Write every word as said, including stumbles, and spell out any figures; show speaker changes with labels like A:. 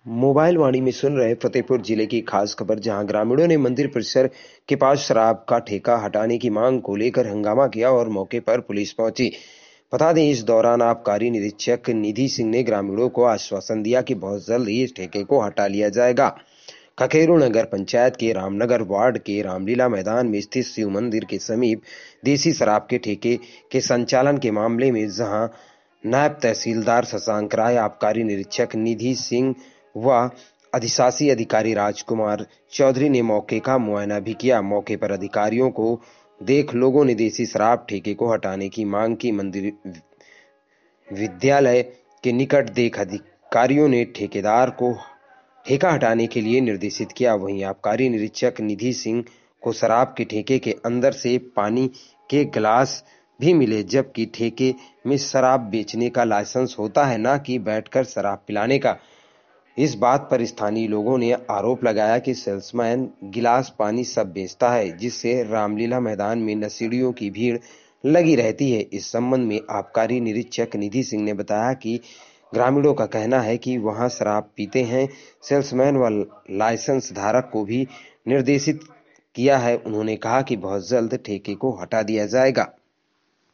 A: Mobile वाणी में सुन रहे फतेहपुर जिले की खास खबर, जहां ग्रामीणों ने मंदिर परिसर के पास शराब का ठेका हटाने की मांग को लेकर हंगामा किया और मौके पर पुलिस पहुंची। बता दें, इस दौरान आबकारी निरीक्षक निधि सिंह ने ग्रामीणों को आश्वासन दिया कि बहुत जल्द ही इस ठेके को हटा लिया जाएगा। खखेरू नगर पंचायत के रामनगर वार्ड के रामलीला मैदान में स्थित शिव मंदिर के समीप देसी शराब के ठेके के संचालन के मामले में जहां नायब तहसीलदार शशांक राय, आबकारी निरीक्षक निधि सिंह व अधिशासी अधिकारी राजकुमार चौधरी ने मौके का मुआयना भी किया। मौके पर अधिकारियों को देख लोगों ने देसी शराब ठेके को हटाने की मांग की। मंदिर विद्यालय के निकट देख अधिकारियों ने ठेकेदार को ठेका हटाने के लिए निर्देशित किया। वहीं आबकारी निरीक्षक निधि सिंह को शराब के ठेके के अंदर से पानी के गिलास भी मिले, जबकि ठेके में शराब बेचने का लाइसेंस होता है, न कि बैठकर शराब पिलाने का। इस बात पर स्थानीय लोगों ने आरोप लगाया कि सेल्समैन गिलास पानी सब बेचता है, जिससे रामलीला मैदान में नशेड़ियों की भीड़ लगी रहती है। इस संबंध में आबकारी निरीक्षक निधि सिंह ने बताया कि ग्रामीणों का कहना है कि वहां शराब पीते हैं। सेल्समैन व लाइसेंस धारक को भी निर्देशित किया है। उन्होंने कहा कि बहुत जल्द ठेके को हटा दिया जाएगा।